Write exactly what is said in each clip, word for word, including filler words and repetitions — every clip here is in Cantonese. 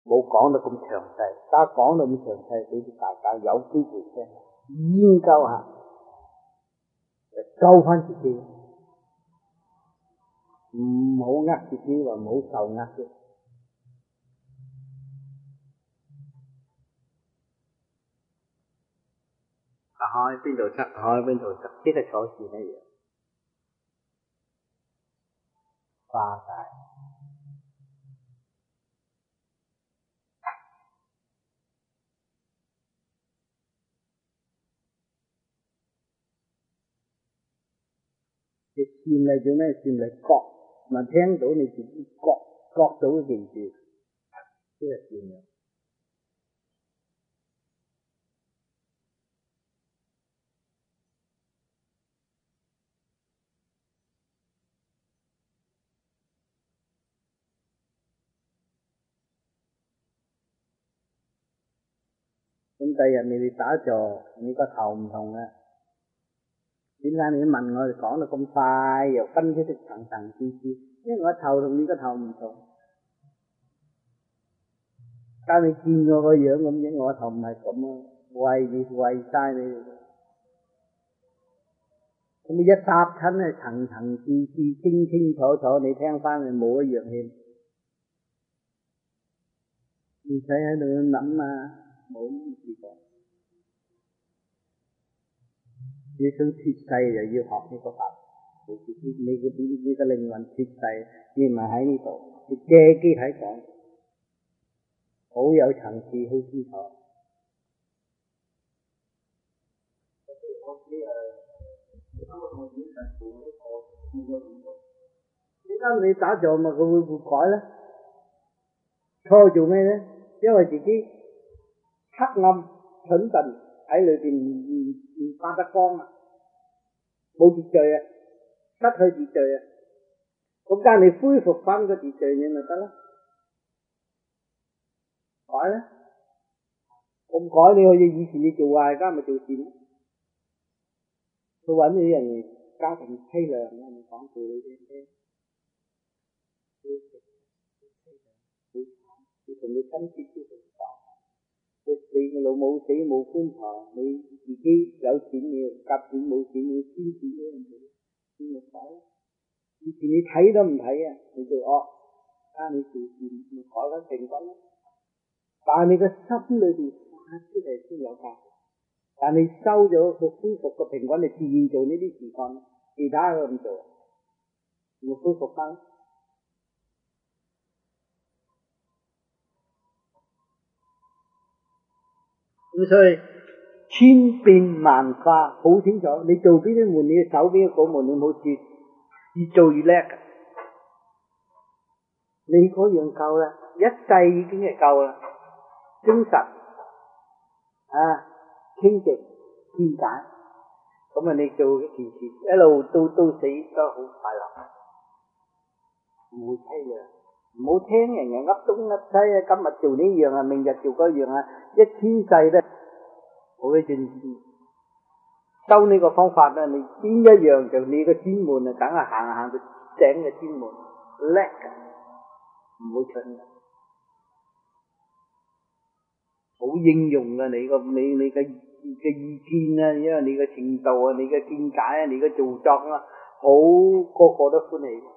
冇講得咁詳細，家講得咁詳細，俾大家有機會聽，研究下，救翻自己，唔好呃自己，話唔好受呃啫。開邊度塞，開邊度塞，即係坐住一樣，化解。你禪嚟做咩？禪嚟覺，咪聽到你自己覺，覺到嗰件事，即係禪啦。咁第日你哋打坐，你個頭唔同啊？點解你問我哋講得咁快，又分析得層層次次？因為我頭同你個頭唔同。但你見我個樣咁樣，我頭唔係咁啊，為你為晒你。咁你一搭親係層層次次、清清楚楚，你聽翻嚟冇一樣氣，唔使喺度諗啊！冇呢啲講，你想脫世就要學呢個法，你自己你個點你個靈魂脫世，你唔係喺呢度，你借機睇講，好有層次，好清楚。點解你打坐咪佢會會改咧？錯做咩咧？因為自己黑暗蠢笨喺裏邊唔唔唔發得光啊，冇秩序啊，失去秩序啊。咁但係你恢復翻個秩序你咪得啦，改咧，咁改你好似以前你做壞，而家咪做善咯。佢揾啲人嚟家庭凄涼啊，咪講道理俾你聽，你同你親切啲嚟講。你個老母死冇棺材，你自己有錢你夾錢，冇錢你先錢呢樣嘢，你咪改咯。以前你睇都唔睇啊，你做惡，啊你做善咪改翻成功咯。但係你個心裏邊發出嚟先有價值，但你收咗佢恢復個平穩，你自然做呢啲事幹，其他佢唔做，咪恢復翻。咁所以千變萬化好清楚，你做邊啲門，你守邊個門，你冇事，越做越叻。你嗰樣夠啦，一世已經係夠啦，精神啊，清淨見解，咁啊你做一件事一路到到死都好快樂，唔會凄涼。唔好聽人人噏東噏西啊！今日做呢樣啊，明日做嗰樣啊，一千世咧，好一件事。收呢個方法咧，你邊一樣就你個專門啊，梗係行行到頂嘅專門，叻嘅，唔會蠢嘅，好應用嘅你個你你嘅嘅意見啊，因為你嘅程度啊，你嘅見解啊，你嘅造作啊，好個個都歡喜。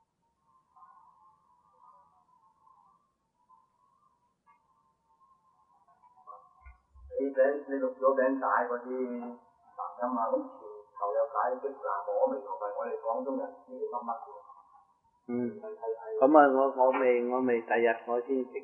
你餅你錄咗餅帶嗰啲雜音啊，咁前頭有解釋嗱，我未同埋我哋廣東人知啲乜乜嘅。 嗯，咁啊，我我未我未，第日我先整。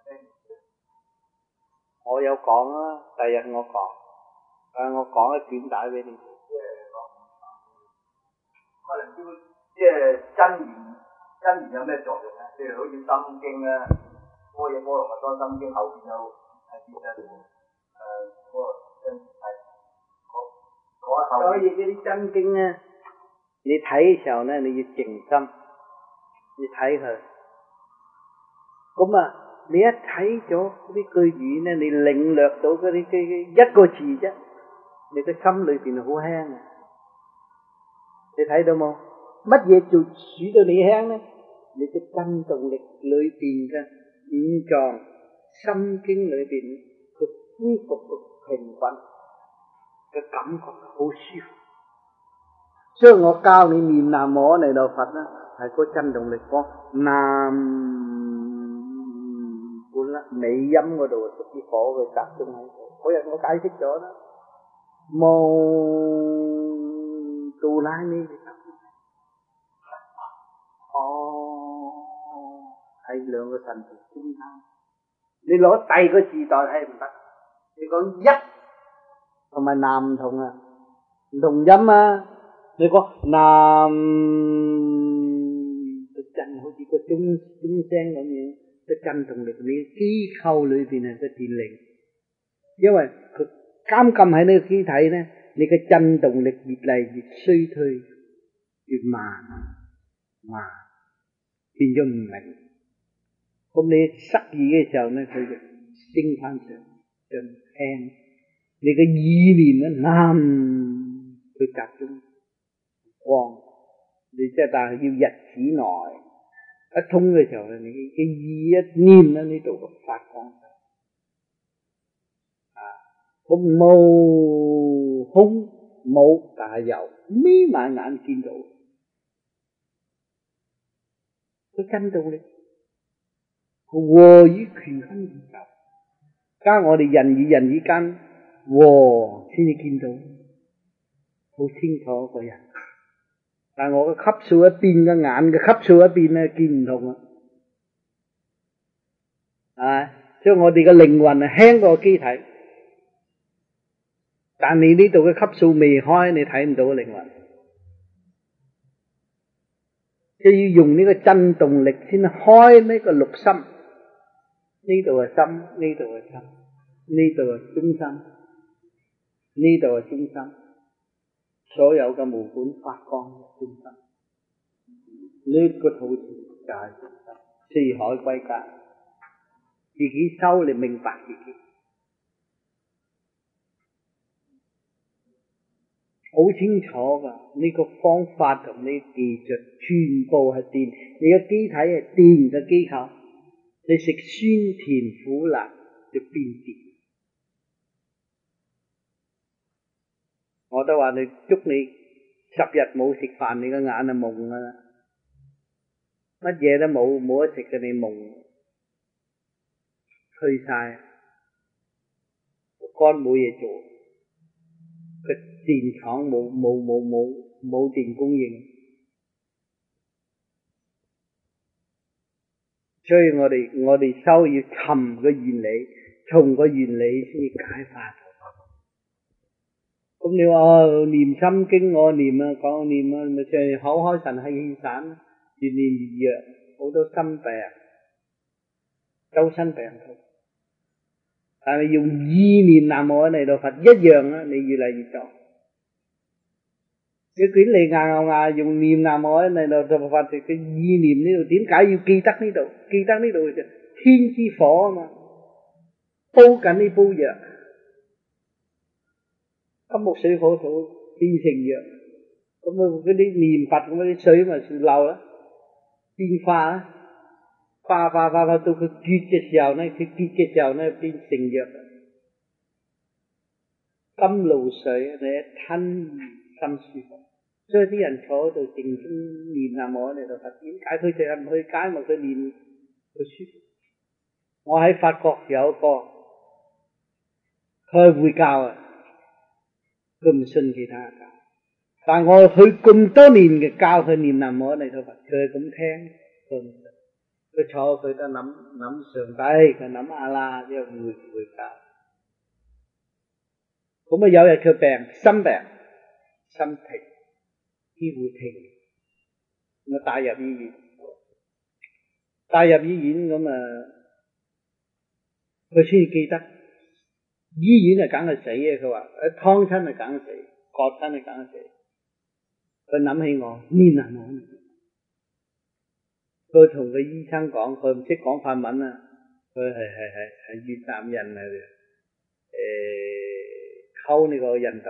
我有講啊，第日我講，誒我講一卷帶俾你。 即係講，可能都即係真言，真言有咩作用咧？譬如好似心經啊，般若波羅蜜多心經後邊有係點嘅？誒，嗰個真係嗰嗰後。 所以嗰啲真經咧，你睇嘅時候咧，你要靜心，你睇佢。咁啊，你一睇咗嗰啲句語咧，你領略到嗰啲嘅一個字啫，你嘅心裏邊好輕啊！你睇到冇？乜嘢做使到你輕咧？你嘅振動力裏邊嘅五臟心經裏邊佢恢復個平穩嘅感覺好舒服。所以我教你念南無阿彌陀佛咧，係個震動力講南本啦，尾音嗰度屬於火嘅集中喺度。嗰日我解釋咗啦，無杜拉呢嘅集中。哦，係兩個神字中間。你攞第二個字代替唔得。你講一同埋南唔同啊，唔同音啊。你講南個震好似個鐘鐘聲咁樣，個震動力你機構裏邊係個電力，因為佢監禁喺呢個機體咧，你嘅震動力越嚟越衰退，越慢慢變咗唔明。咁你失意嘅時候咧，佢就升翻上就輕。你嘅意念咧，南佢集中。光，你即係但係要日子內一通嘅時候咧，你嘅意一念咧，呢度發光啊！咁冇空冇，但係有眯埋眼見到，佢震動力，佢和與權分宇宙，加我哋人與人之間和先至見到，好清楚個人。但係我嘅級數一變嘅眼嘅級數一變咧，見唔同啊！啊，所以我哋嘅靈魂係輕過機體，但你呢度嘅級數未開，你睇唔到個靈魂。即係要用呢個震動力先開呢個六心，呢度係心，呢度係心，呢度係中心，呢度係中心。所有嘅無管發光嘅中心，呢個土地就係中心，四海歸家，自己修你明白自己，好清楚噶。呢個方法同呢技術全部係電，你嘅機體係電嘅機構，你食酸甜苦辣就變電。我都話你捉你十日冇食飯，你個眼就蒙噶啦，乜嘢都冇冇得食嘅，你蒙退晒，個肝冇嘢做，個電廠冇冇冇冇冇電供應，所以我哋我哋修要尋個原理，從個原理先至解發。咁你話哦念心經我念啊，講念啊，咪即係口開神氣散，越念越弱，好多心病，周身病痛。但係用意念南無阿彌陀佛一樣啊，你越嚟越多。你捲嚟牙咬牙用念南無阿彌陀佛嘅意念呢度，點解要記得呢度？記得呢度就天之火啊嘛，煲緊呢煲藥。金木水火土變成藥，咁啊嗰啲念佛咁嗰啲水咪漏啦，變化啦，化化化化到佢結嘅時候咧，佢結嘅時候咧變成藥。甘露水你一吞心舒服，所以啲人坐喺度靜心念南無阿彌陀佛，點解佢淨係唔去街咪佢念佢舒服？我喺法國有一個，佢係會教啊。佢唔信其他教，但我去咁多年嘅教佢念南無阿彌陀佛，佢係咁聽，佢唔信。佢坐佢都諗諗上帝，佢諗阿啦，之後會會教。咁啊有日佢病，心病，心停，幾乎停，我帶入醫院，帶入醫院咁啊，佢先至記得。醫院就梗係死嘅，佢話一劏親就梗死，割親就梗死。佢諗起我念南無阿彌陀佛，佢同個醫生講，佢唔識講法文啊，佢係係係係越南人嚟嘅，誒溝呢個印度。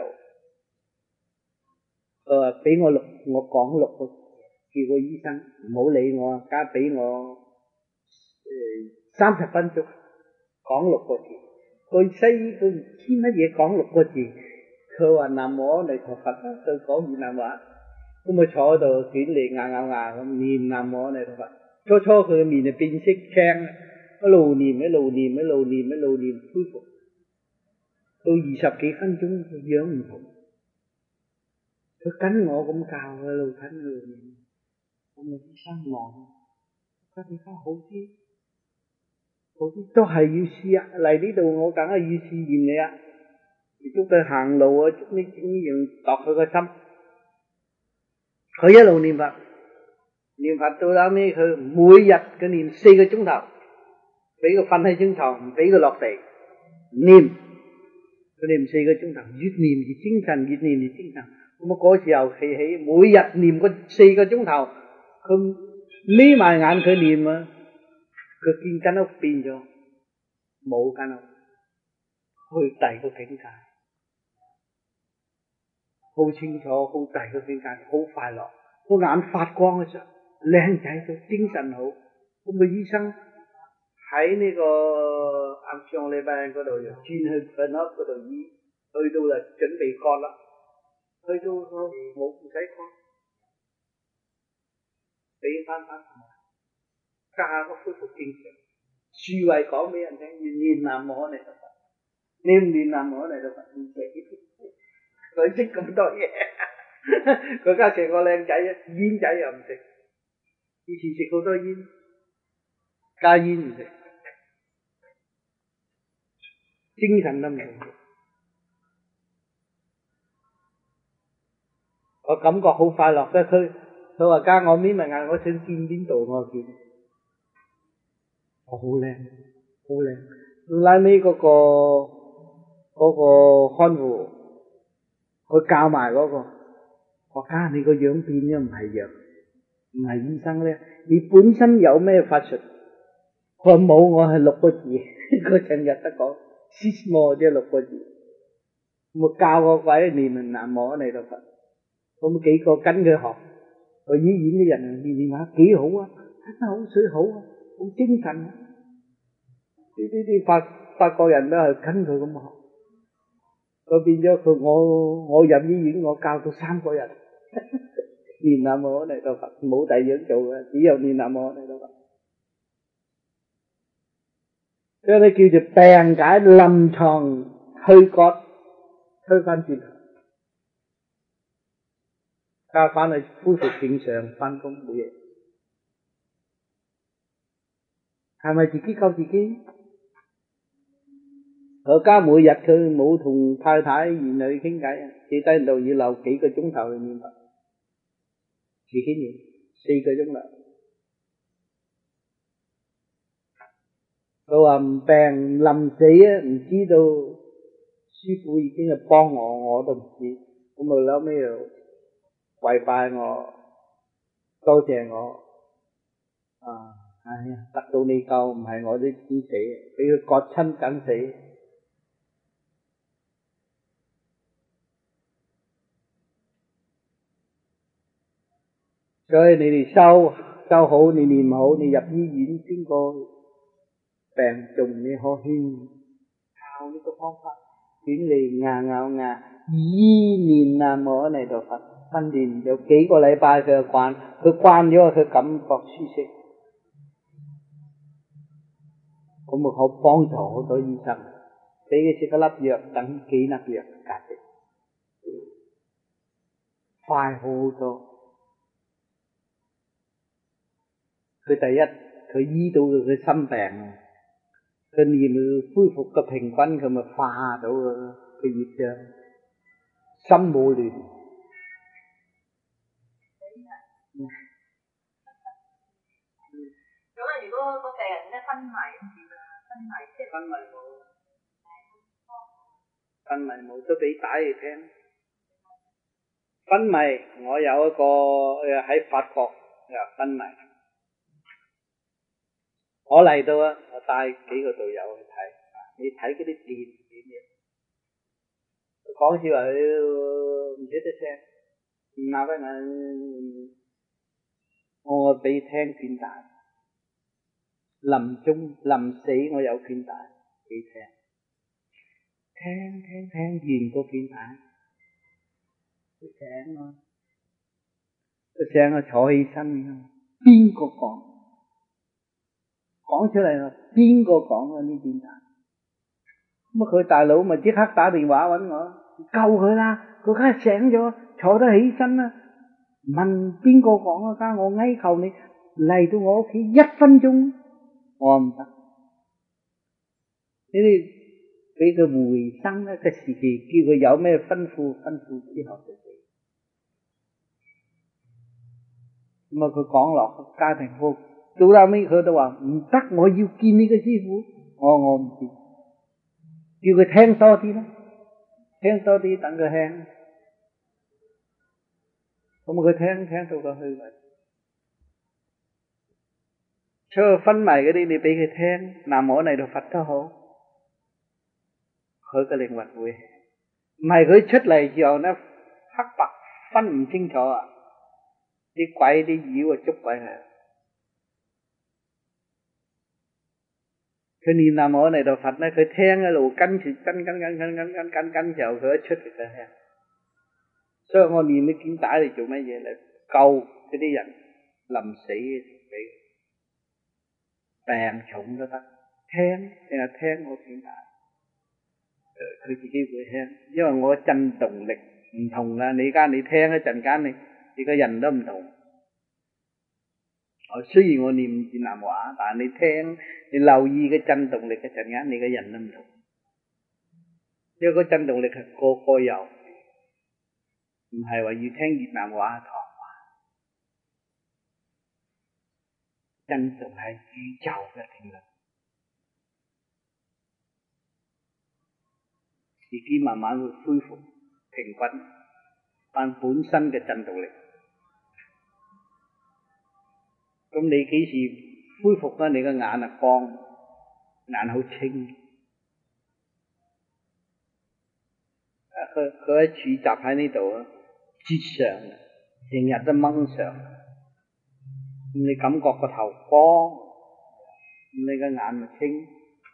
佢話俾我錄，我講六個，叫個醫生唔好理我，加俾我誒三十分鐘。 講六個字。佢西醫佢唔知乜嘢講六個字，佢話南無阿彌陀佛，佢講越南話，咁咪坐喺度捲嚟咬咬牙咁念南無阿彌陀佛。初初佢嘅面就變色青，一路念一路念一路念一路念恢復，到二十幾分鐘個樣唔同。佢跟我咁教，一路跟一路念，我咪醫生望，覺得而家好啲。好啲都係要試啊！嚟呢度我梗係要試驗你啊！捉佢行路啊，捉呢呢樣度佢個心。佢一路念佛，念佛到後尾佢每日佢念四個鐘頭，俾佢瞓喺張床，唔俾佢落地念。佢念四個鐘頭，越念越精神，越念越精神。咁啊嗰時候起起，每日念個四個鐘頭，佢眯埋眼佢念啊。佢見間屋變咗，冇間屋，去第二個境界，好清楚，好第二個境界，好快樂，個眼發光嘅時候，靚仔到，精神好。咁個醫生喺呢個暗上禮拜嗰度又轉去瞓屋嗰度醫，去到啦準備割啦，去到冇唔使割，俾翻翻。加個恢復正常，樹慧講俾人聽，要念南無阿彌陀佛，念唔念南無阿彌陀佛唔識，佢識咁多嘢，佢家成個靚仔啊，煙仔又唔食，以前食好多煙，加煙唔食，精神都唔同。我感覺好快樂嘅，佢佢話加我眯埋眼，我想見邊度我見。好靚，好靚。拉尾嗰個嗰個看護，佢教埋嗰個，我家你個樣變咗唔係藥，唔係醫生咧，你本身有咩法術？佢話冇，我係六個字，佢成日得講，斯摩即係六個字。咁教個鬼念南無阿彌陀佛，咁幾個跟佢學，去醫院啲人念念下幾好啊，真係好水好啊。好精神啊！呢啲啲法法國人都係跟佢咁學，佢變咗佢我我入醫院我教到三個人念南無阿彌陀佛，冇第二樣做嘅，只有念南無阿彌陀佛。所以你叫做病解臨床去割，推翻轉頭，加翻去恢復正常翻工冇嘢。係咪自己救自己？我家每日佢冇同太太兒女傾偈，企低度要留幾個鐘頭去念佛，自己念四個鐘頭。佢話唔病臨死啊，唔知道師父已經係幫我，我都唔知。咁啊後尾又跪拜我，多謝我啊！哎呀，得到你救，唔係我啲先死，俾佢割親梗死。所以你哋修修好，你念好，你入醫院邊個病重，你可勸靠呢個方法，捲嚟牙咬牙，依念南無阿彌陀佛，訓練有幾個禮拜佢就慣，佢慣咗佢感覺舒適。咁咪好幫助好多醫生，俾佢食一粒藥等幾粒藥價值，快好好多。佢第一，佢醫到佢心病啊，佢念恢復個平均，佢咪化到個個業障，心冇亂。 咁啊，如果個病人咧昏迷咁點啊？昏迷即係昏迷冇，昏迷冇都俾打嚟聽。昏迷，我有一個誒喺法國又昏迷，我嚟到啊，我帶幾個隊友去睇，你睇嗰啲電點嘢？講笑話佢唔識得聲，唔鬧翻我，我俾聽勸大。臨終臨死我有勸大， 俾聽，聽聽聽完個片帶，佢醒啊，佢醒啊坐起身，邊個講？講出嚟啦，邊個講啊呢片帶？咁啊佢大佬咪即刻打電話搵我，救佢啦！佢梗係醒咗，坐得起身啦。問邊個講啊？家我哀求你嚟到我屋企一分鐘，我唔得。你哋俾佢回生一個時期，叫佢有咩吩咐，吩咐之後就死。咁啊，佢講落家庭課，到後尾佢都話唔得，我要見你個師傅。我我唔見，叫佢聽多啲啦，聽多啲，等佢輕。咁佢聽聽到佢去為止。所以昏迷嗰啲，你俾佢聽南無嚟到佛都好，佢個靈魂會，唔係佢出嚟之後呢，黑白分唔清楚啊！啲鬼啲妖啊捉鬼佢，佢念南無嚟到佛呢，佢聽一路跟住跟跟跟跟跟跟跟跟之後，佢一出嚟就聽。所以我念啲經帶嚟做乜嘢咧？救嗰啲人臨死嘅時俾病重都得，聽成日聽我經帶，佢自己會聽，因為我震動力唔同啦。你而家你聽一陣間，你你個人都唔同。我雖然我念住南無，但係你聽，你留意個震動力嘅陣間，你個人都唔同。因為個震動力係個個有。唔係話要聽越南話、唐話，真正係宇宙嘅定律，自己慢慢會恢復平均，翻本身嘅震動力。咁你幾時恢復翻你個眼啊光，眼好清。佢佢喺儲集喺呢度啊。接上，成日都掹上，咁你感覺個頭光，咁你個眼咪清。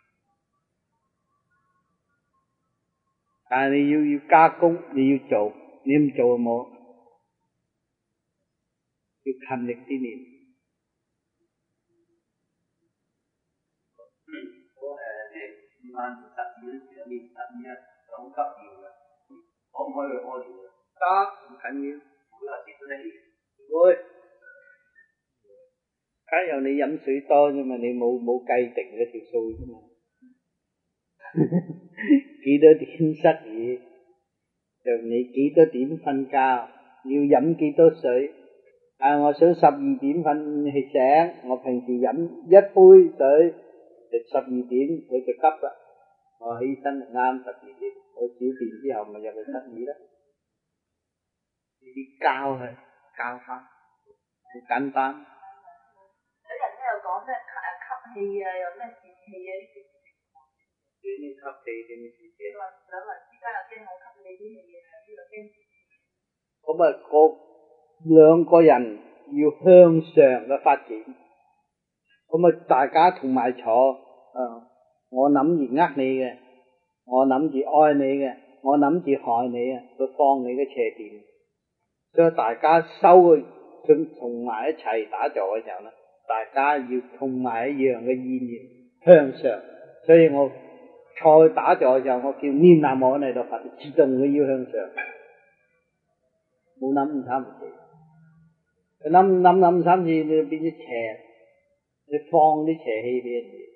但係你要要加工，你要做，你唔做就冇，要勤力啲練。 嗯，我誒你五晚十二嗰時練十二啊，好急尿嘅，可唔可以去屙尿啊？ 得，唔緊要， 會有時都得氣。 會。梗有你飲水多啫嘛，你冇冇計定嗰條數啫嘛。幾多點塞嘢，就你幾多點瞓覺，要飲幾多水。啊，我想十二點瞓起醒，我平時飲一杯水，就十二點佢就急啦。我起身啱十二點，我小便之後咪入去失耳啦。呢啲教佢教翻，好簡單。 有人咧又講咩誒吸氣啊，有咩泄氣啊呢啲。 點樣吸氣？點樣泄氣？ 話兩個人之間又驚我吸你啲氣啊，呢個驚泄氣。 咁啊，個兩個人要向上嘅發展，咁啊，大家同埋坐，啊，我諗住呃你嘅，我諗住愛你嘅，我諗住害你嘅，佢放你嘅邪電。所以大家收佢同埋一齊打坐嘅時候咧，大家要同埋一樣嘅意念向上。所以我坐打坐嘅時候，我叫念南無嚟到佛，自動佢要向上，冇諗唔三唔四。佢諗諗諗三次，你變咗邪，你放啲邪氣俾人哋。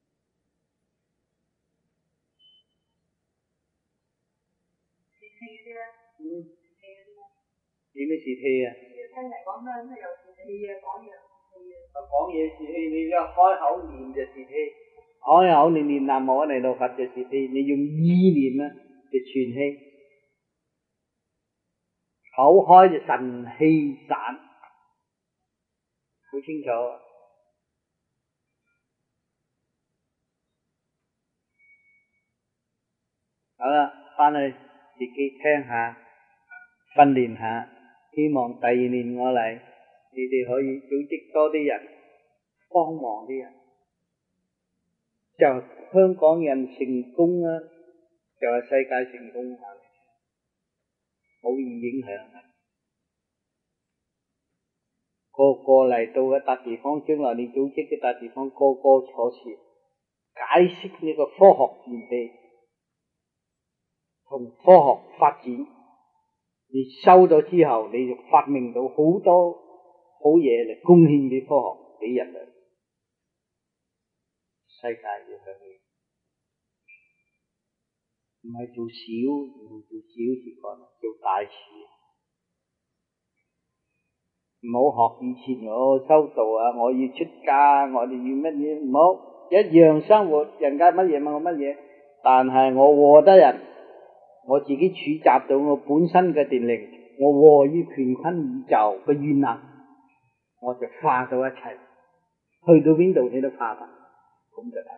嗯。點樣泄氣啊？ 聽人講咩咩有泄氣啊，講嘢泄氣啊。 講嘢泄氣，你一開口念就泄氣，開口你念南無嚟到佛就泄氣，你用意念啊就傳氣，口開就神氣散，好清楚。好啦，翻去自己聽下，訓練下。希望第二年我嚟，你哋可以組織多啲人，幫忙啲人。 就香港人成功啊，就係世界成功啊，好易影響啊！個個嚟到一笪地方，將來你組織一笪地方，個個坐前解釋呢個科學原理同科學發展，你收咗之後，你就發明到好多好嘢嚟貢獻俾科學俾人類，世界要向你，唔係做小，唔係做小事幹，做大事。唔好學以前我修道啊，我要出家，我哋要乜嘢，唔好一樣生活，人家乜嘢問我乜嘢，但係我和得人，我自己儲集到我本身嘅電力，我和於乾坤宇宙嘅願能，我就化到一切，去到邊度你都化得，咁就得。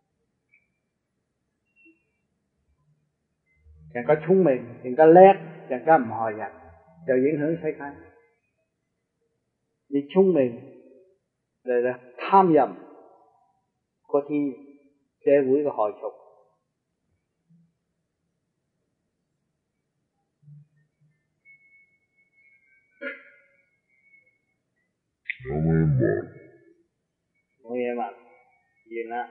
人家聰明，人家叻，人家唔害人，就影響世界。你聰明嚟嚟貪淫嗰啲社會嘅害蟲， 有咩問？ 冇嘢問，完啦。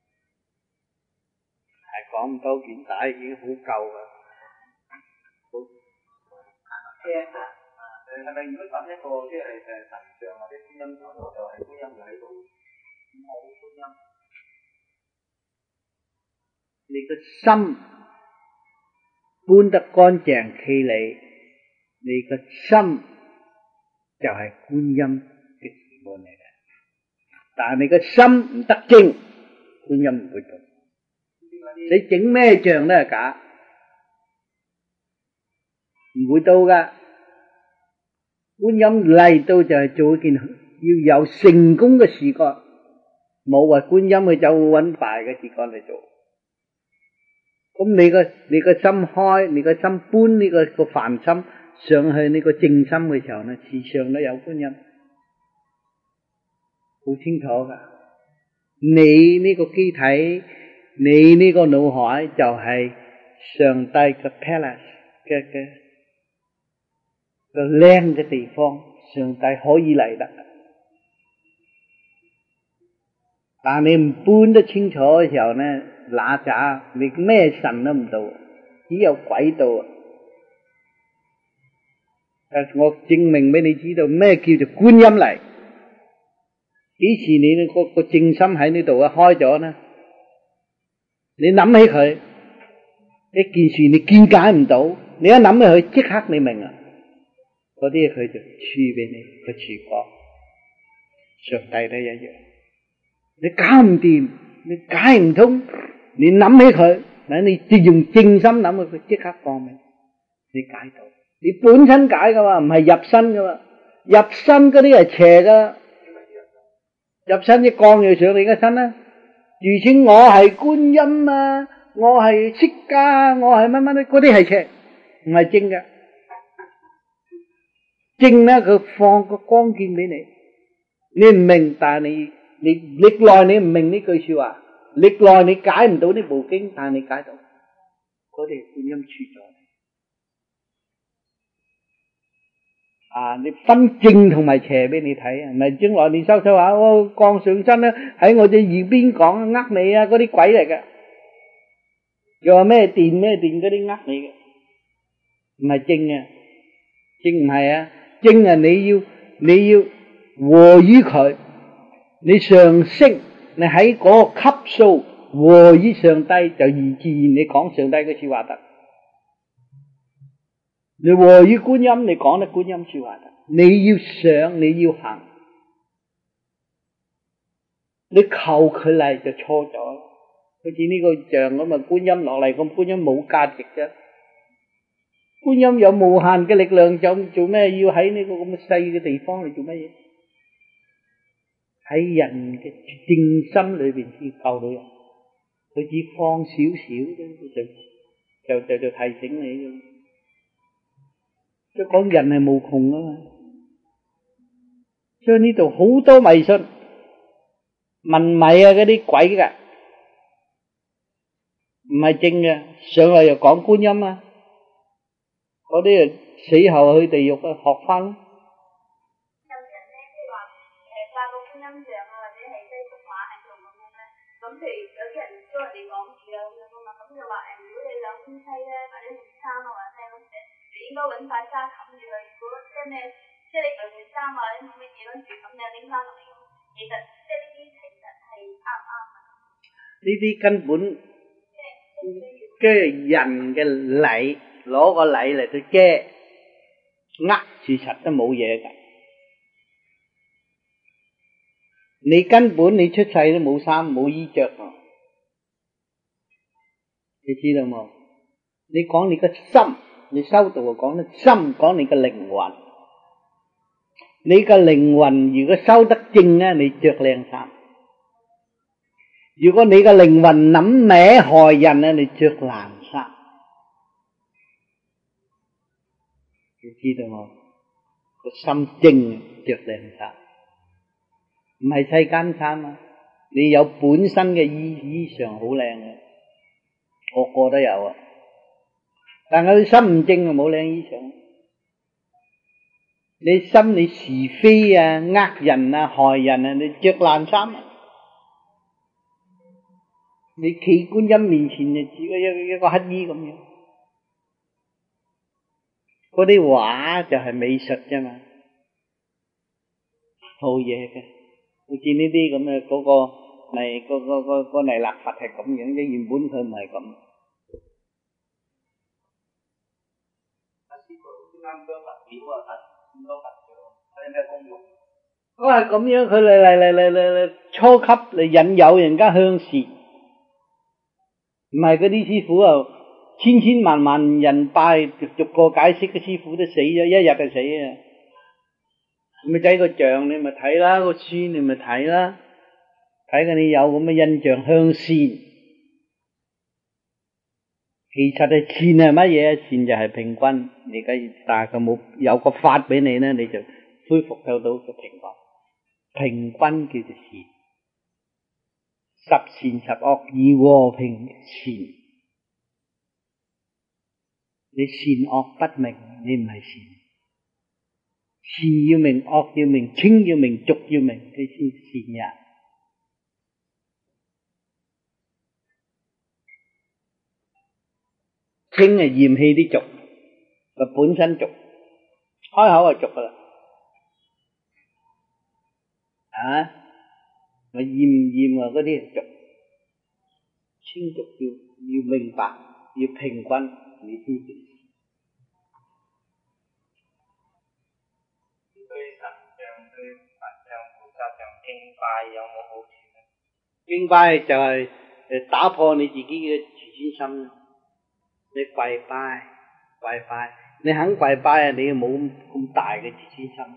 係講唔多件帶已經好夠啦。好。 聽啊！誒係咪如果揾一個即係誒神像或者觀音像，就係觀音就喺度冇觀音？ 你個心搬得乾淨企理，你個心就係觀音嘅示範嚟嘅。但係你個心唔得精，觀音唔會到。你整咩像都係假，唔會到噶。觀音嚟到就係做一件要有成功嘅事幹，冇話觀音去走揾敗嘅事幹嚟做。咁你個你個心開，你個心搬呢個個凡心上去呢個正心嘅時候呢，時常都有觀音，好清楚噶。你呢個機體，你呢個腦海就係上帝嘅 palace 嘅嘅。個靚嘅地方，上帝可以嚟得，但你唔搬得清楚嘅時候呢，嗱喳你咩神都唔到，只有鬼到。我證明俾你知道咩叫做觀音嚟。幾時你個個正心喺呢度啊開咗呢？你諗起佢一件事，你見解唔到，你一諗起佢即刻你明啊！嗰啲佢就賜俾你，佢賜過，上帝都一樣。你搞唔掂，你解唔通，你諗起佢，嗱你只用正心諗佢，佢即刻放你，你解到。你本身解噶嘛，唔係入身噶嘛，入身嗰啲係邪噶，入身一降就上你個身啦。如此我係觀音啊，我係釋迦，我係乜乜咧，嗰啲係邪，唔係正噶。正咧，佢放個光劍俾你，你唔明，但係你你歷來你唔明呢句說話，歷來你解唔到呢部經，但係你解到，嗰啲係觀音處咗。啊，你分正同埋邪俾你睇啊，唔係將來你收收下，我降上身咧喺我隻耳邊講呃你啊，嗰啲鬼嚟嘅，又話咩電咩電嗰啲呃你嘅，唔係正啊，正唔係啊。正係你要你要和於佢，你上升，你喺嗰個級數和於上帝，就而自然你講上帝嘅說話得。你和於觀音，你講得觀音說話得。你要上，你要行，你求佢嚟就錯咗。好似呢個像咁啊，觀音落嚟，咁觀音冇價值啫。觀音有無限嘅力量，就做咩要喺呢個咁嘅細嘅地方嚟做乜嘢？喺人嘅正心裏邊先救到人，佢只放少少啫，就就就提醒你嘅。即係講人係無窮啊嘛，所以呢度好多迷信、問米啊嗰啲鬼噶， 唔係正嘅，上嚟又講觀音啊，嗰啲啊死後去地獄啊學翻。 有啲人咧，即係話誒掛個觀音像啊，或者係即係幅畫喺度咁樣咧。咁譬如有啲人都人哋講住啊咁樣噶嘛，咁就話誒，如果你兩夫妻咧，或者換衫啊，或者咩咁嘅，你應該揾塊紗冚住佢。如果即係咩，即係你除換衫啊，或者冇乜嘢跟住咁樣拎翻落嚟，其實即係呢啲其實係啱唔啱啊？ 呢啲根本即係人嘅禮，攞個禮嚟去遮，呃事實都冇嘢噶。你根本你出世都冇衫冇衣着啊！你知道冇？你講你個心，你修道講得心，講你個靈魂。你個靈魂如果修得正咧，你着靚衫。如果你個靈魂諗歪害人咧，你着爛衫。你知道冇？個心正着靚衫，唔係世間衫啊！你有本身嘅衣衣裳好靚嘅，個個都有啊。但係佢心唔正就冇靚衣裳。你心你是非啊、呃人啊、害人啊，你着爛衫啊！你企觀音面前就似一一個乞衣咁樣。嗰啲畫就係美術啫嘛，冇嘢嘅。好似呢啲咁嘅嗰個嚟嗰個個個彌勒佛係咁樣啫，原本佢唔係咁。 阿師傅啱張佛表啊，咁多佛像，有咩功用？ 都係咁樣，佢嚟嚟嚟嚟嚟嚟初級嚟引誘人家向善，唔係嗰啲師傅啊，千千萬萬人拜，逐個解釋嘅師傅都死咗，一日就死啊！咪睇個像你咪睇啦，個書你咪睇啦，睇下你有咁嘅印象向善。其實係善係乜嘢？善就係平均，你而家但係佢冇有個法俾你咧，你就恢復到到個平均。平均叫做善，十善十惡以和平善。你善惡不明，你唔係善。善要明，惡要明，清要明，濁要明，你先善人。清係嫌棄啲濁，佢本身濁，開口就濁噶啦。啊，我厭唔厭啊？嗰啲係濁，清濁要要明白，要平均，你先至。 敬拜有冇好處咧？ 敬拜就係誒打破你自己嘅自尊心。你跪拜跪拜，你肯跪拜啊，你冇咁大嘅自尊心。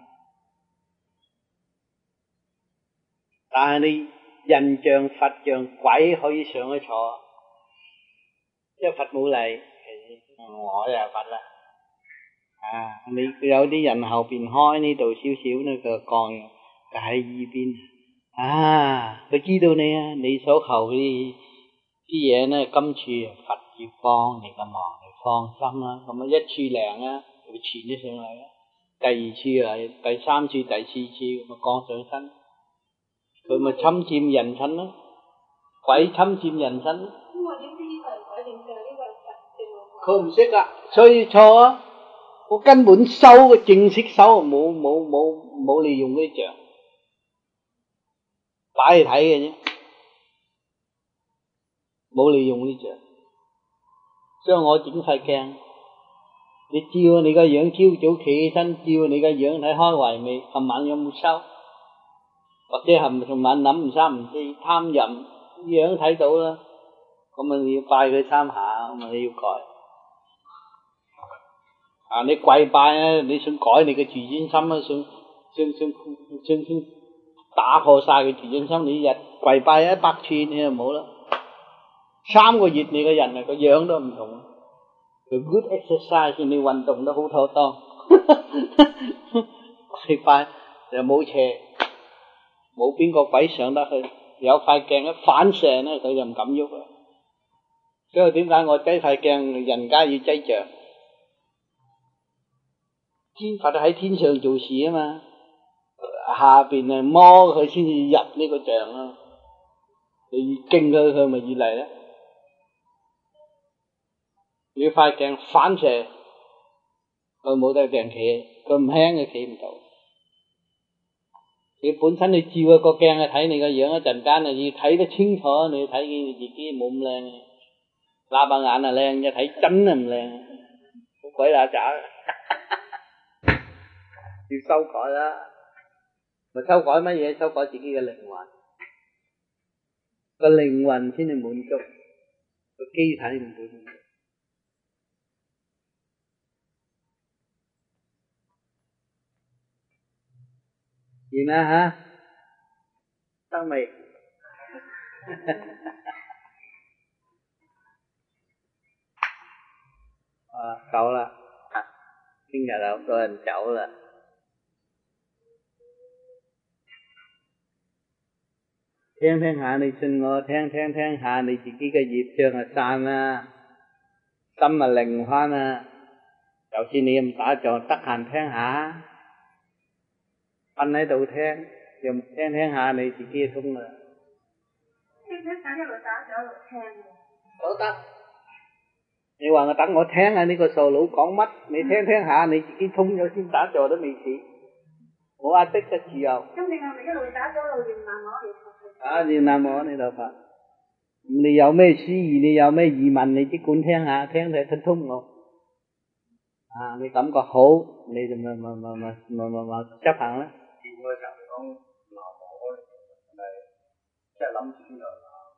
但係你人像、佛像、鬼可以上去坐，即係佛冇嚟，我就係佛啦。啊，你有啲人後邊開呢度少少呢個槓。喺耳邊啊，佢知道你啊，你所求啲啲嘢咧，今次佛要幫你個忙，你放心啦。咁啊，一次靈啊，會傳咗上嚟啦。第二次嚟，第三次、第四次咁啊，降上身，佢咪侵佔人身咯，鬼侵佔人身。咁我點知呢個係鬼定係呢個係佛？佢唔識噶，所以錯啊！我根本收嘅正式收，冇冇冇冇利用呢啲像。擺嚟睇嘅啫，冇利用呢隻，所以我整塊鏡，你照你個樣，朝早企起身照你個樣睇開胃未？琴晚有冇收？或者係琴晚諗唔三唔四貪淫樣睇到啦，咁啊你要拜佢三下，咁啊你要改。啊你跪拜啊，你想改你嘅自尊心啊，想想想想想。打破晒佢自尊心，你日跪拜一百次你就冇啦。三個月你個人啊個樣都唔同，佢 good exercise 你運動都好妥當。跪拜又冇邪，冇邊個鬼上得去，有塊鏡一反射咧，佢就唔敢喐啦。 所以點解我擠塊鏡，人家要擠像？天佛喺天上做事啊嘛，下邊啊摸佢先至入呢個像啊。你越敬佢，佢咪越嚟咧。你塊鏡反射，佢冇得定企，佢唔輕佢企唔到。你本身你照個鏡去睇你個樣一陣間啊，要睇得清楚，你睇見自己冇咁靚，喇叭眼啊靚，一睇真係唔靚，好鬼乸渣，要修改啦。咪修改乜嘢？修改自己嘅靈魂，個靈魂先至滿足，個機體唔會滿足。完啦吓，得未？啊，夠啦，聽日有好多人走啦。聽聽下你信我，聽聽聽下你自己嘅業障啊散啦，心啊靈翻啦。就算你唔打坐，得閒聽下。瞓喺度聽，又聽聽下你自己通啦。 聽聽下一路打坐一路聽都得。你話我等我聽下呢個傻佬講乜，你聽聽下你自己通咗先打坐都未遲。冇壓迫嘅自由。 咁你係咪一路打坐一路念南無阿彌陀佛？ 啊，念南無阿彌陀佛。你有咩思疑，你有咩疑問，你即管聽下，聽睇得通我。啊，你感覺好，你就咪咪咪咪咪咪咪執行啦。 見嗰時候嚟講，南無嗰啲係咪即係諗住邊度？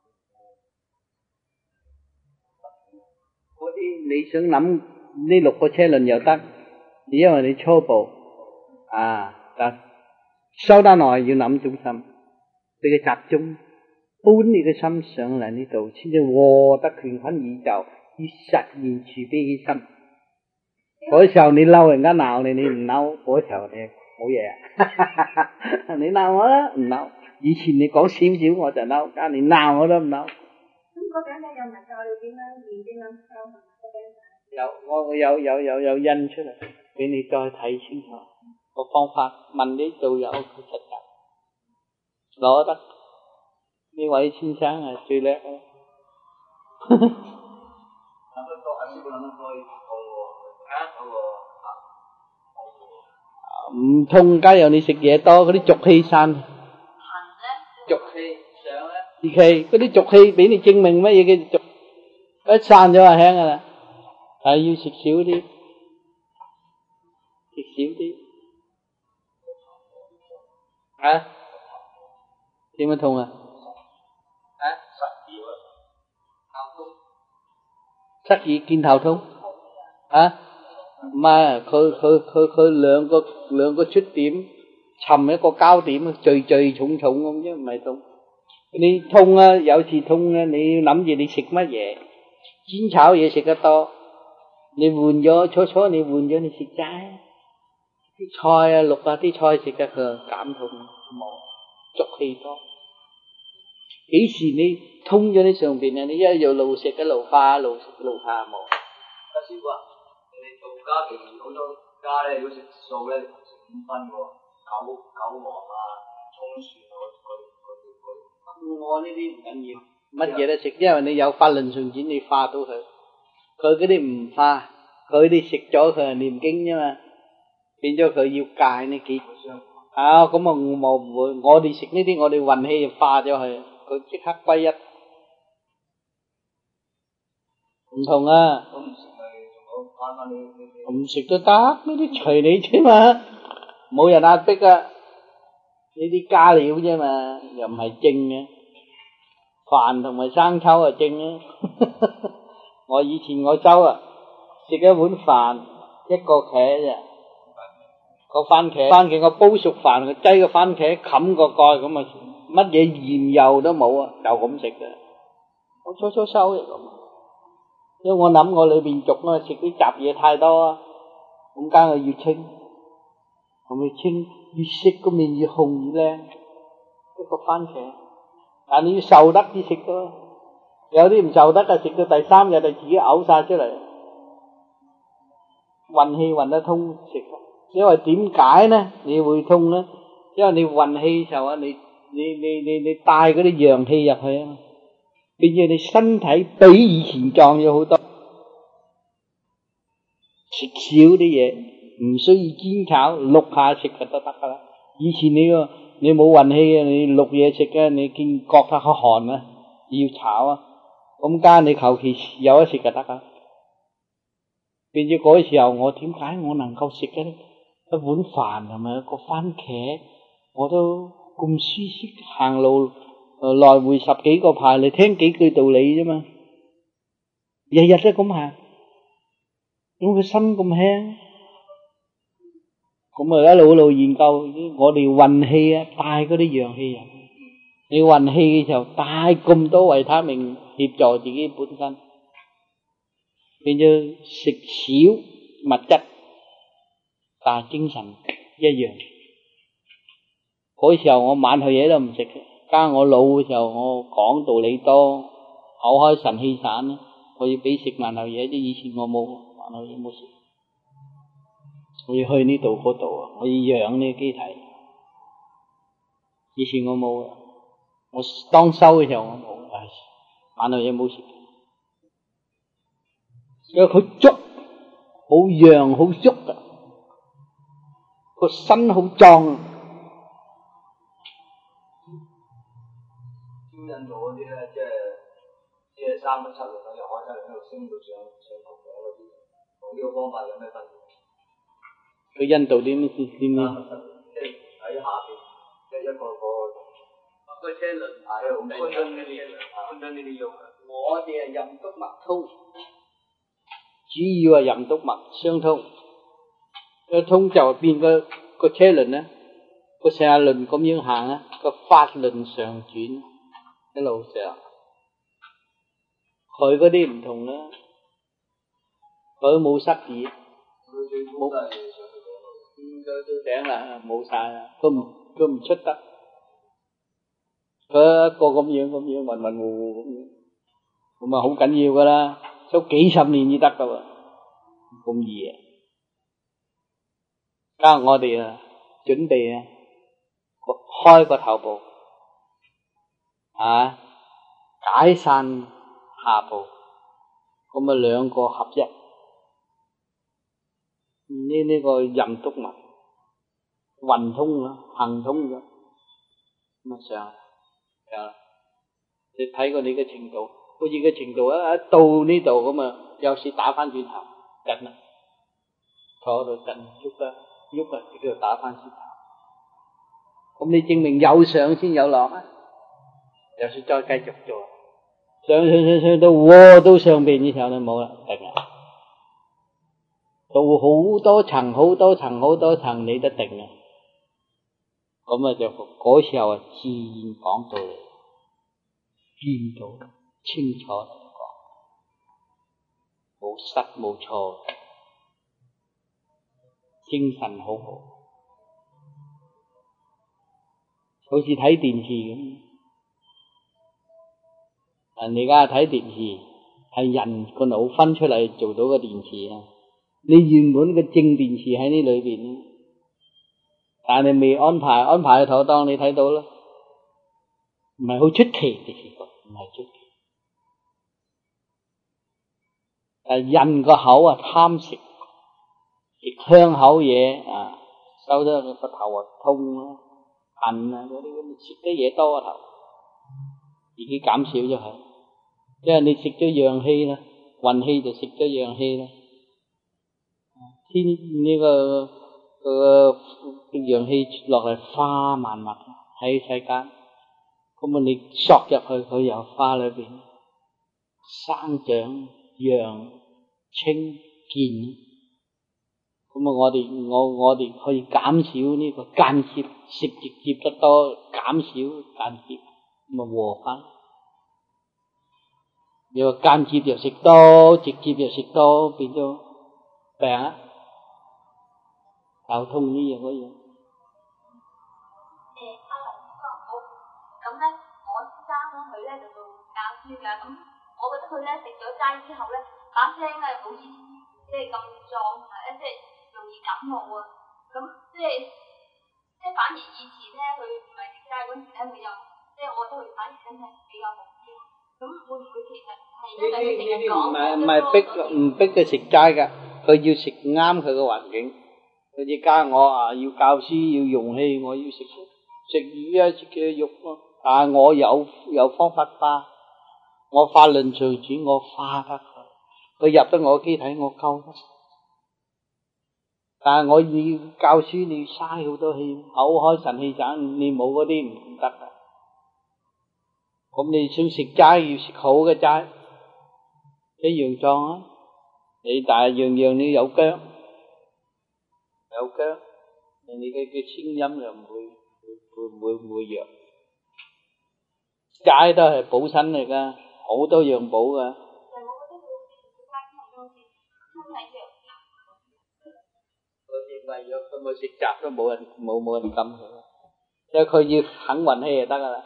嗰啲你想諗呢六個車輪又得，因為你初步啊，但收得耐要諗中心，你嘅集中搬你嘅心上嚟呢度，先至獲得權分宇宙，要實現慈悲嘅心。嗰時候你嬲人家鬧你，你唔嬲，嗰時候你冇嘢啊！你鬧我啦，唔嬲。以前你講少少我就嬲，而家你鬧我都唔嬲。 咁嗰餅仔有埋教你點樣練點樣修行嗰餅仔？ 有我我有有有有印出嚟，俾你再睇清楚個方法。問啲道友佢實習攞得，呢位先生係最叻啦。唔痛，梗有你食嘢多，嗰啲濁氣散。濁氣上咧，二期嗰啲濁氣俾你證明乜嘢叫濁？一散咗就輕噶啦，係要食少啲，食少啲。啊？點樣痛啊？啊？失耳見頭痛。啊？唔係，佢佢佢佢兩個兩個出點，沉一個交點，聚聚重重咁啫，唔係痛。你痛啊，有時痛啊，你要諗住你食乜嘢，煎炒嘢食得多，你換咗初初你換咗你食齋，啲菜啊綠啊啲菜食得佢減痛冇，濁氣多。幾時你通咗啲上邊啊？你一路路食一路化，一路食一路化冇。 阿師傅啊，你做家平時好多家咧，如果食素咧，食五分喎，韭韭黃啊、葱蒜啊嗰啲嗰啲嗰啲。 我呢啲唔緊要，乜嘢都食，因為你有法輪順轉，你化到佢。佢嗰啲唔化，佢哋食咗佢係念經啫嘛，變咗佢要戒呢幾啊咁啊我唔會，我哋食呢啲我哋運氣就化咗佢，佢即刻歸一。唔同啊！唔食都得，呢啲隨你啫嘛，冇人壓迫啊！呢啲加料啫嘛，又唔係正嘅。飯同埋生抽係正啊！我以前我周啊，食一碗飯一個茄咋，個番茄番茄我煲熟飯，我擠個番茄冚個蓋咁啊，乜嘢鹽油都冇啊，就咁食嘅。我初初收嘅咁。因為我諗我裏邊濁啊，食啲雜嘢太多啊，咁間我越清，咁越清，越食個面越紅越靚，一個番茄，但你要受得啲食咯， 有啲唔受得啊，食到第三日就自己嘔晒出嚟，運氣運得通食。因為點解呢？你會通呢？因為你運氣嘅時候啊，你你你你你帶嗰啲陽氣入去啊，變咗你身體比以前壯咗好多。食少啲嘢，唔需要煎炒，淥下食就得噶啦。以前你個你冇運氣啊，你淥嘢食啊，你見覺得好寒啊，要炒啊，咁間你求其有得食就得噶。變咗嗰時候，我點解我能夠食咧？一碗飯同埋一個番茄，我都咁舒適，行路誒來回十幾個排，你聽幾句道理啫嘛，日日都咁行，咁個身咁輕，咁啊一路一路研究，我哋運氣啊，帶嗰啲陽氣入，你運氣嘅時候帶咁多維他命協助自己本身，變咗食少物質。但係精神一樣，嗰時候我晚後嘢都唔食嘅，加我老嘅時候我講道理多，口開神氣散咧，我要俾食晚後嘢，即以前我冇晚後嘢冇食，我要去呢度嗰度啊，我要養呢個機體，以前我冇啊，我當修嘅時候我冇，唉，晚後嘢冇食，因為佢足好陽好足啊。個身好壯， 印度嗰啲咧，即係即係三七輪由海七輪一路升到上上頭頂嗰啲，同呢個方法有咩分別？ 佢印度點點點？ 即係喺下邊，即係一個個個車輪係用寬敦呢啲嘢，寬敦呢啲用。 我哋係任督脈通，主要係任督脈相通。個通就變個個車輪咧，個成日輪咁樣行啊，個法輪上轉一路上。佢嗰啲唔同啦，佢冇塞字，冇上到頂啦，冇晒啦，佢唔佢唔出得，佢一個咁樣咁樣混混糊糊咁樣，咁啊好緊要噶啦，修幾十年至得噶喎，咁易啊！加我哋啊，準備啊，開個頭部，啊，解散下部，咁啊兩個合一，呢呢個任督脈運通啊，行通咗，咁啊上上，你睇過你嘅程度，好似嘅程度啊，到呢度咁啊，有時打翻轉頭，緊啦，坐到緊喐啦。喐啊！叫佢打翻轉頭，咁你證明有上先有落啊！有時再繼續做，上上上上到哇到上邊嘅時候就冇啦，定啦，到好多層好多層好多層你都定啦，咁啊就嗰時候啊自然講道理，見到清楚講，冇失冇錯。精神好好，好似睇電視咁。啊，你而家睇電視係人個腦分出嚟做到個電視啊！你原本個正電視喺呢裏邊，但係未安排安排妥當，你睇到啦，唔係好出奇嘅事個，唔係出奇。但係人個口啊貪食。食香口嘢啊，收得個頭啊痛啊、痕啊嗰啲咁，食啲嘢多個頭，自己減少咗佢，因為你食咗陽氣啦，運氣就食咗陽氣啦。天呢、這個個陽氣落嚟花萬物喺世間，咁啊你索入去佢由花裏邊生長、陽、清、健。咁啊！我哋我我哋可以減少呢個間接食直接得多，減少間接咁啊和翻。你話間接又食多，直接又食多，變咗病啊！頭痛呢樣嗰樣。誒， 阿龍哥好，咁咧我先生咧佢咧就做教書㗎，咁我覺得佢咧食咗齋之後咧，把聲咧好似即係咁壯係即係容易感冒啊。咁即係即係反而以前咧，佢唔係食齋嗰陣時咧，佢又即係我覺得佢反而真係比較好啲。咁會唔會其實係因為佢成日講？ 唔係唔係逼唔逼佢食齋㗎，佢要食啱佢個環境。佢而家我啊要教書要用氣，我要食食魚啊食嘅肉咯，但係我有有方法化，我法輪常轉，我化得佢，佢入得我機體，我救得。但係我要教書，你要嘥好多氣，口開神氣盞，你冇嗰啲唔得噶。咁你想食齋要食好嘅齋，一樣裝啊！你但係樣樣你有薑。有薑，你嘅嘅聲音又唔會會唔會唔會弱。齋都係補身嚟噶，好多樣補噶。佢認為藥佢冇食雜都冇人冇冇人禁佢，因為佢要肯運氣就得噶啦。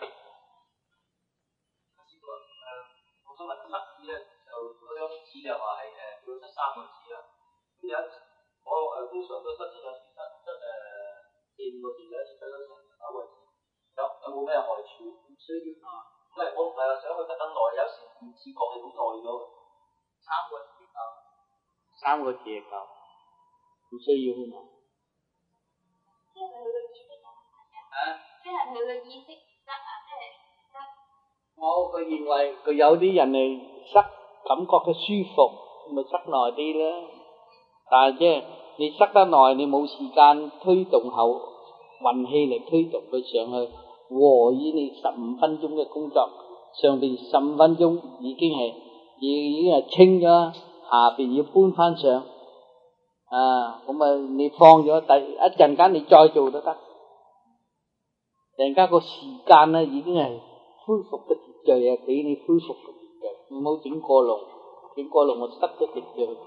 我想問七字咧，就嗰張紙就話係誒叫七三個字啦，咁有一。我誒通常都塞出咗七七誒四五個字，有一次塞咗成九個字，有有冇咩害處？唔需要啊。唔係我唔係話想佢特登耐，有時唔自覺係好耐咗嘅。三個字夠， 三個字夠，唔需要㗎嘛。 即係佢嘅意識啊！即係佢嘅意識得啊！即係得。 我佢認為佢有啲人係塞感覺嘅舒服，咪塞耐啲啦。但係即係你塞得耐，你冇時間推動後運氣嚟推動佢上去，和以你十五分鐘嘅工作，上邊十五分鐘已經係已已經係清咗，下邊要搬翻上，啊咁啊你放咗第一陣間你再做都得，人家個時間咧已經係恢復嘅秩序啊，俾你恢復嘅秩序，唔好整過龍，整過龍我塞咗秩序。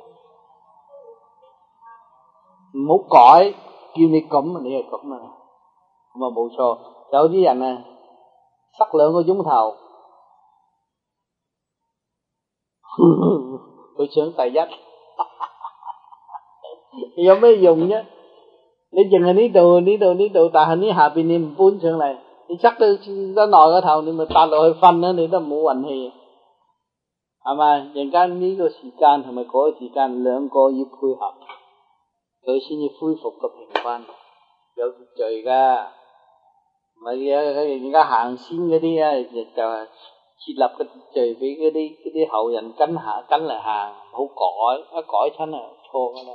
唔好改，叫你咁，你係咁啊，咁啊冇錯。有啲人啊，塞兩個鐘頭，佢想第一，有咩用啫？你淨係呢度呢度呢度，但係呢下邊你唔搬上嚟，你塞得得耐個頭，你咪搭落去瞓啦，你都冇運氣，係咪？人家呢個時間同埋嗰個時間兩個要配合。佢先至恢復個平均，有秩序噶，唔係啊！而家行先嗰啲啊，就就係設立個秩序俾嗰啲嗰啲後人跟下跟嚟行，唔好改，一改親啊錯噶啦。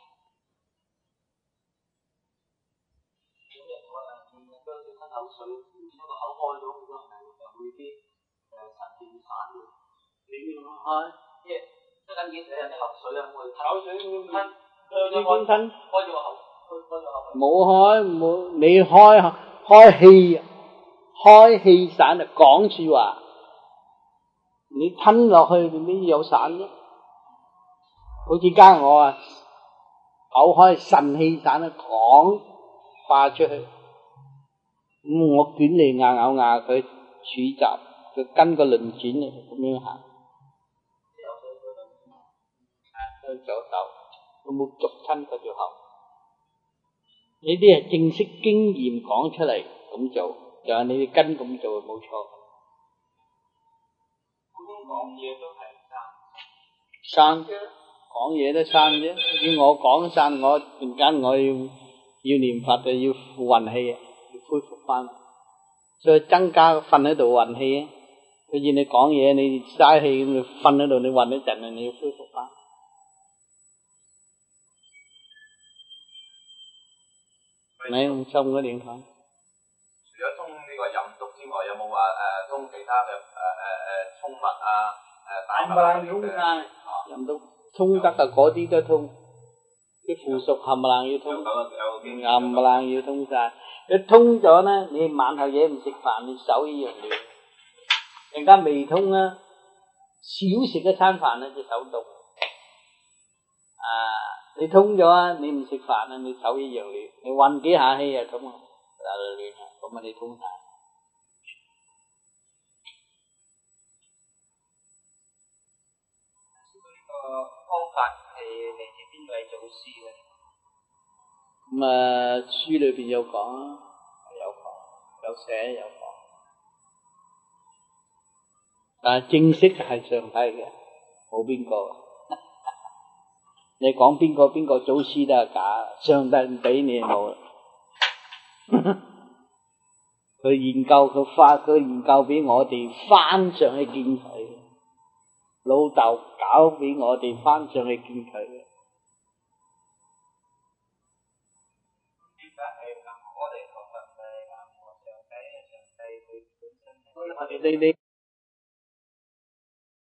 咁人可能見到佢吞口水，唔知個口開咗，咁係咪就會啲誒神經散嘅？點樣開？即係即係緊要有啲口水啊，我哋口水吞。已經吞開咗個口，開咗口。冇開冇，你開開氣，開氣散就講說話。你吞落去，你有散啫。好似家我啊，口開腎氣散啊，講化出去。咁、嗯、我捲嚟牙咬牙，佢儲集，佢跟個輪轉嚟咁樣行。向左走。佢冇逐親嗰條喉，呢啲係正式經驗講出嚟咁做，就係你哋跟咁做冇錯。講嘢都係生，生講嘢都生啫。依我講生，我陣間我要要念法就要付運氣啊，要恢復翻，所以增加瞓喺度運氣啊。佢見你講嘢，你嘥氣咁，你瞓喺度，你運一陣啊，你要恢復翻。你用送嗰電台。 除咗通呢個任督之外，有冇話誒通其他嘅誒誒誒衝脈啊誒大脈嗰啲嘅？ 任督通得啊，嗰啲都通，啲附屬冚唪唥要通，冚唪唥要通晒。你通咗咧，你晚後嘢唔食飯，你手依樣料。人家未通啊，少食一餐飯咧，隻手凍。啊！你通咗啊！你唔食飯啊！你手一樣亂，你運幾下氣啊咁啊，就亂啊！咁啊，你通晒。 個方法係嚟自邊位祖師嘅？ 咁啊，書裏邊有講，有講，有寫有講，但係正式係上帝嘅，冇邊個。你講邊個邊個祖師都係假，上帝唔俾你冇。佢研究佢發佢研究俾我哋翻上去見佢，老豆搞俾我哋翻上去見佢嘅。 點解係我哋同人哋啊？上帝啊，上帝佢本身係你你